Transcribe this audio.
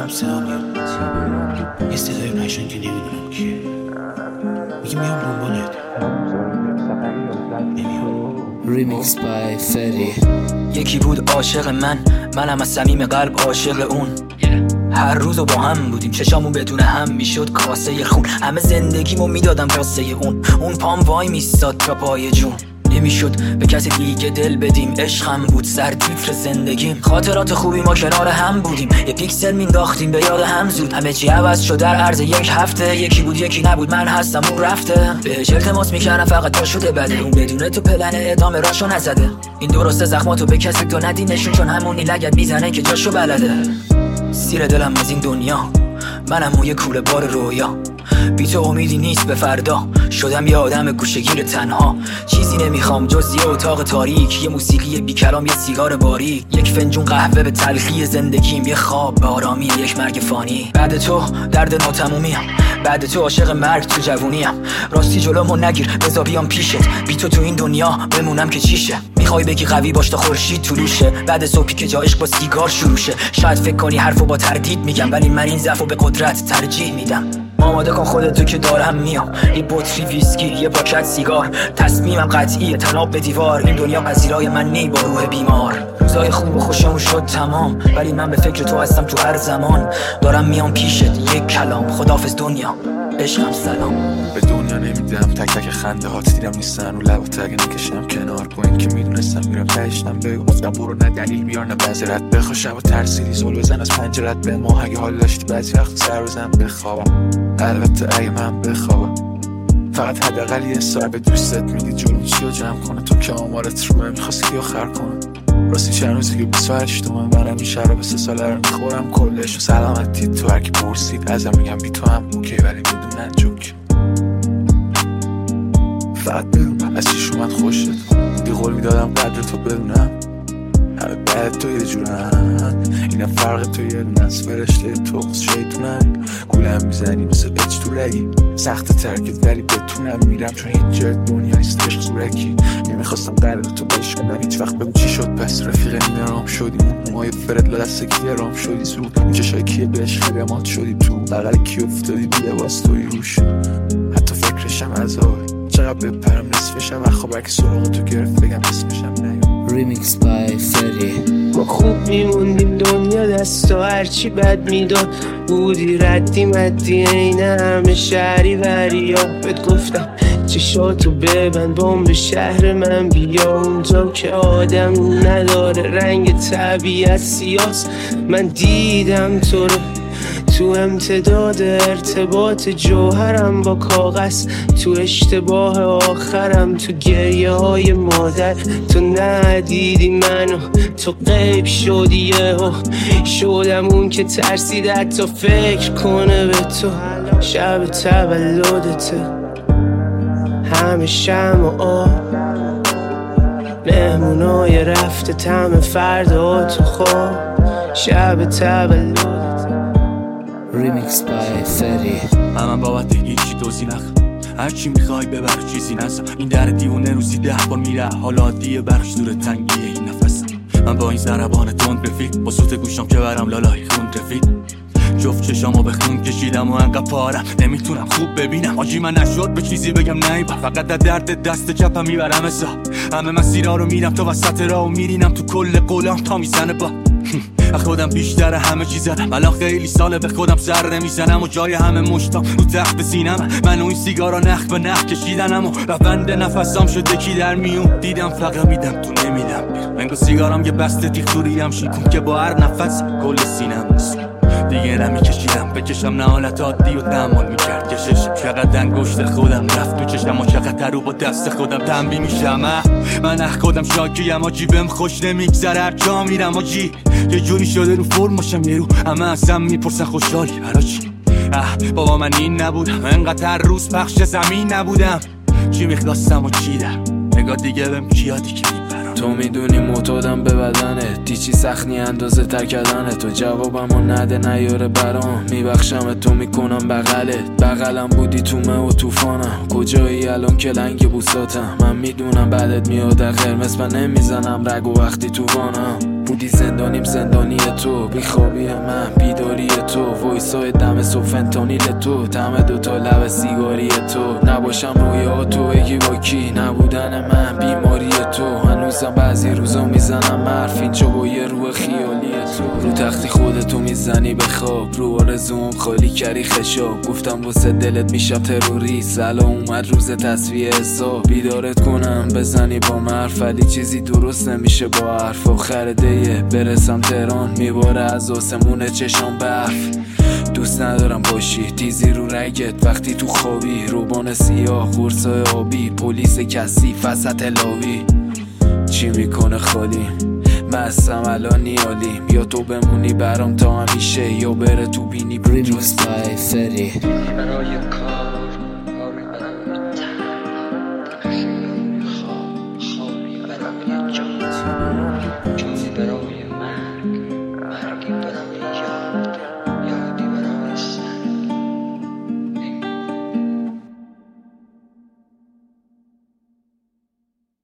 میشنم صدا یه صدای پشن که نمیدونم کیه میگه میام دنبالت ریمیکس بای فری. یکی بود عاشق منم از صمیم قلب عاشق اون. هر روز با هم بودیم، چشامون بدون هم میشد کاسه خون. همه زندگیمو میدادم واسه اون پام وای میستاد تا پای جون. نمیشد به کسی دیگه دل بدیم، عشقم بود سرتیتر زندگیم. خاطرات خوبی ما کنار هم بودیم، یه پیکسل مینداختیم به یاد هم زود. همه چی عوض شد در عرض یک هفته، یکی بود یکی نبود، من هستم اون رفته. بهش التماس میکردم فقط تا شده بده، اون بدون تو پلن ادامه راشو نزده. این درسته زخماتو به کسی تو ندی نشون، چون همونی لگد میزنه که جاشو بلده. سیر دلم از این دنیا، منم موی کوله بار رویا. بی تو امیدی نیست به فردا، شدم یه آدم گوشه‌گیر تنها. چیزی نمیخوام جز یه اتاق تاریک، یه موسیقی بی کلام، یه سیگار باریک، یک فنجون قهوه به تلخی زندگیم، یه خواب به آرامی یک مرگ فانی. بعد تو درد ناتمومیم، بعد تو عاشق مرگ تو جوونیم. راستی جلومو نگیر بذار بیام پیشت، بی تو این دنیا بمونم که چیشه. میخوای بگی قوی باش تا خورشید طلوشه، بعد صبحی که جا عشق با سیگار شروع شه. شاید فکر کنی حرفو با تردید میگم، ولی من این ضعفو به قدرت ترجیح میدم. آماده کن خودتو که دارم میام، یه بطری ویسکی، یه پاکت سیگار. تصمیمم قطعیه تناب به دیوار، این دنیا پذیرای من نی با روح بیمار. روزای خوب و خوشمون شد تمام، ولی من به فکر تو هستم تو هر زمان. دارم میام پیشت یک کلام، خداحافظ دنیا عشقم سلام. به دنیا نمیدم تک تک خنده هات، دیدم نیستن رو لبات اگه نکشم کنار. با این که میدونستم میرم تهشتم بگو، گفتم برو نه دلیل بیار نه بذرت بخوا. شب و ترسیدی زل بزن از پنجرت به ما، اگه حال داشتی بعضی وقت سر بزن بخوابم. البته اگه من بخوابم، فقط حداقل یه سر به دوستت میدی جلوم چی رو جمع کنه. تو که آمارت روه میخواستی آخر کنه. راستی چند روزی که 28 تومن منم این شراب 3 ساله رو میخورم کلش. و سلامتی تو هر کی پرسید ازم میگم بی تو هم اوکی، ولی میدونن جوک. فقط بدون از چیش اومد خوشت، بودی قول میدادم قدر تو بدونم. همه بعد تو یه جورن، اینم فرق تو یه دونست. فرشته توقس شیطونم، گولم میزنی مثل بچ تو رگی. سخت ترکت ولی بتونم میرم، چون هیچ جای دنیا نیست عشق زورکی. نمیخواستم قلب تو بشکنم هیچ وقت، بگو چی شد پس رفیق نیمرام شدی. اون موهای فرد لدست کیه رام شدی زود. این چشای کیه به عشق رمات شدی تو بغل کی افتادی بی لباس توی روش. حتی فکرشم عذابه، چقدر بپرم نصفشم اخواب اگه سراغ تو گرفت بگم اسمشم نیام. ریمیکس بای فری. ما خوب میموندیم دنیا دست و هرچی بد میداد. بودی ردی مدی این همه شهری وریا. بهت گفتم چشاتو ببند بام به شهر من بیا. اونجا که آدم نداره رنگ طبیعت سیاست. من دیدم تو رو تو امتداد ارتباط جوهرم با کاغذ. تو اشتباه آخرم، تو گریه های مادر. تو ندیدی منو، تو غیب شدی یهو. شدم اون که ترسید حتی فکر کنه به تو. شب تولدته، همه شمع و آب، مهمونای رفته تم فردا تو خواب. شب تولدته. ریمیکس بای فری. من بابت هیچی دوزی نخ، هرچی میخوای ببخش چیزی نسا. این در دیوونه روزی 10 بار میره، حالا عادیه بخش دور تنگیه این نفس. من با این ضربان تند رفیق، با صوت گوشم که برم لالای خون رفیق. جفت چشامو به خون کشیدم و انقدر پارم نمیتونم خوب ببینم. آجی من نشد به چیزی بگم نیبا، فقط در درد دست چپم میبرم ازا. همه مسیرها رو میرم تو وسط راه و میرینم تو کل قولم تا میزنه با خودم بیشتر همه چیز زدم. الان خیلی ساله به خودم سر نمیزنم و جای همه مشتام رو تخت سینم. من و این سیگارا نخ به نخ کشیدنم و روند نفسام شده کی در میون. دیدم فقط میدم تو نمیدم، انگار سیگارام یه بسته تیختوریم شیکون که با هر نفس کل سینم نیست. دیگه نمیکشیدم بکشم، نه حالت عادی و تحمل میکرد کشش. چقدر انگشت خودم رفت تو چشم و چقدر رو با دست خودم تنبیه میشم. من اخ خودم شاکیم آجی، بهم خوش نمیگذره هر جا میرم آجی. یه جوری شده رو فرماشم یه رو، همه ازم میپرسن خوشحالی برا چی؟ بابا من این نبودم، انقدر هر روز پخش زمین نبودم. چی میخواستم و چی در نگاه دیگه بهم کیادی که میبرم. تو میدونی معتادم به بدنه، دیچی سخنی اندازه تر کردنه. تو جوابمو نده نیاره برام، میبخشم تو میکنم بغلت. بغلم بودی تو مه و توفانم، کجایی الان که لنگ بوساتم. من میدونم بعدت میاد قرمز، من نمیزنم رگ و وقتی تو وانم. بودی زندانیم زندانی تو، بیخوابی من بیداری تو، وایسای دم صبح فنتانیل تو، دم دوتا لب سیگاری تو، نباشم رویا تو بگی با کی، نبودن من بیماری تو، هنوزم بعضی روزا میزنم حرف اینجا با یه روح خیالی تو، رو تختی خودتو میزنی به خواب، رو آرزوم خالی کردی خشاب، گفتم واسه دلت میشم تروریست، الان اومد روز تصفیه حساب، بیدارت کنم بزنی با مرف، ولی چیزی درست نمیشه با حرف، آخر دیه برسم تهران میباره از آسمون چشام برف، دوست ندارم باشی تیزی رو رگت وقتی تو خوابی، روبان سیاه قرصای آبی، پلیس کثیف وسط لاوی، چی میکنه خالی مستم الان نیالیم، یا تو بمونی برام تا همیشه یا بره تو بینی ریمیکس بای فری. برای کار خوابی برای جا، جایی برای